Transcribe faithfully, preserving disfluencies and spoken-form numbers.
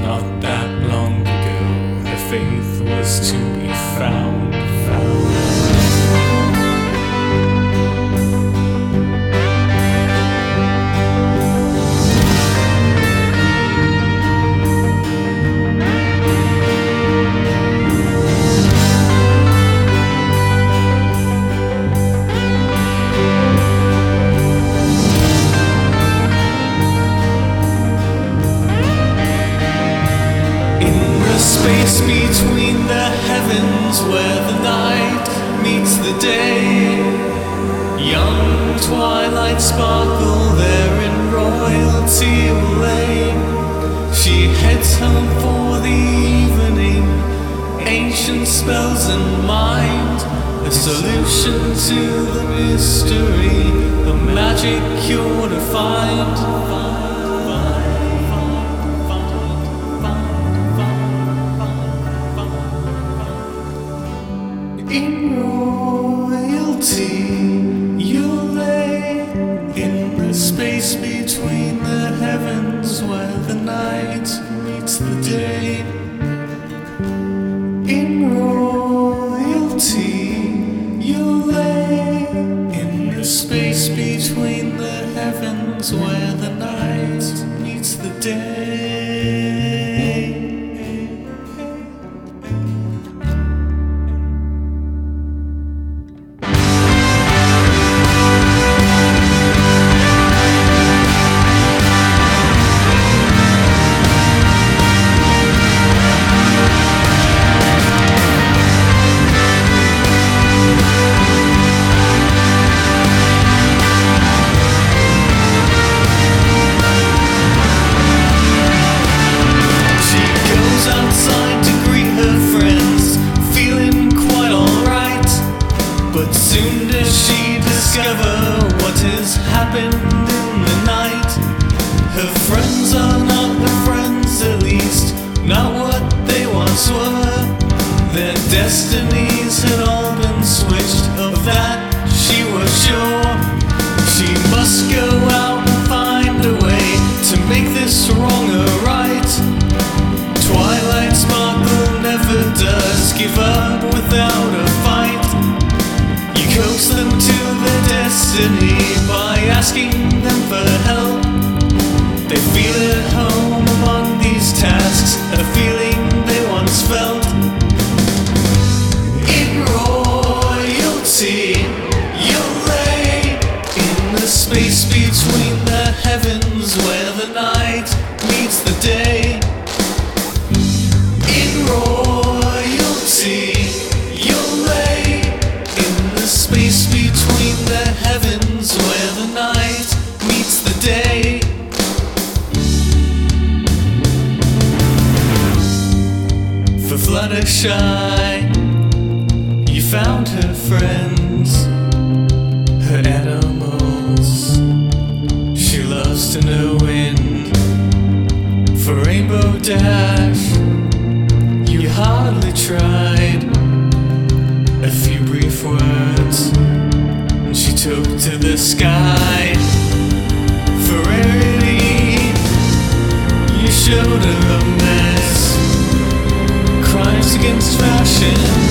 not that long ago, her faith was to be found, found. Space between the heavens where the night meets the day. Young twilight sparkle there in royalty lay. She heads home for the evening, ancient spells in mind, a solution to the mystery, a magic cure to find. In royalty you lay, in the space between the heavens where the night meets the day. In royalty you lay, in the space between the heavens where the night meets the day. Soon does she discover what has happened in the night. Her friends are not her friends, at least not what they once were. Their destinies had all been switched, of that she was sure. She must go out and find a way to make this wrong or right. Twilight sparkle never does give up without a fight. Coax them to their destiny by asking them for help. They feel at home among these tasks, a feeling they once felt. In royalty you'll lay, in the space between the heavens where the night meets the day. In royalty you'll lay, space between the heavens where the night meets the day. For Fluttershy, you found her friends, her animals. She loves to know wind. For Rainbow Dash, you hardly tried. A few brief words she took to the sky. For Rarity, you showed her a mess, crimes against fashion.